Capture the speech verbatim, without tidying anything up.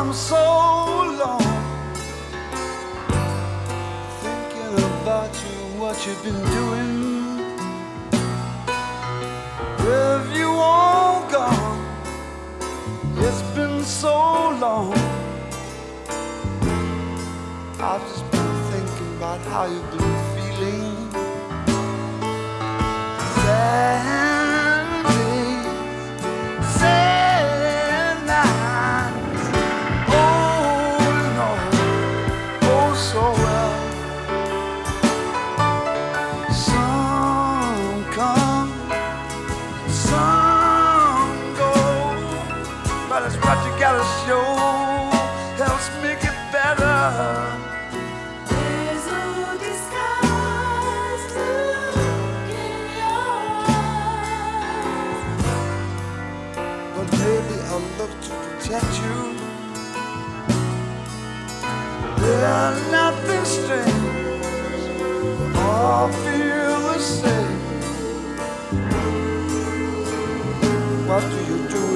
I'm so long thinking about you and what you've been doing. Where have you all gone? It's been so long. I've just been thinking about how you've been feeling. Sad days, sad nights. Oh, you know, oh so well. Some come, some go, but it's what you gotta show helps make it better. There's no disguise, look in your eyes. But maybe I'll look to protect you. There's nothing strange or feel the same. What do you do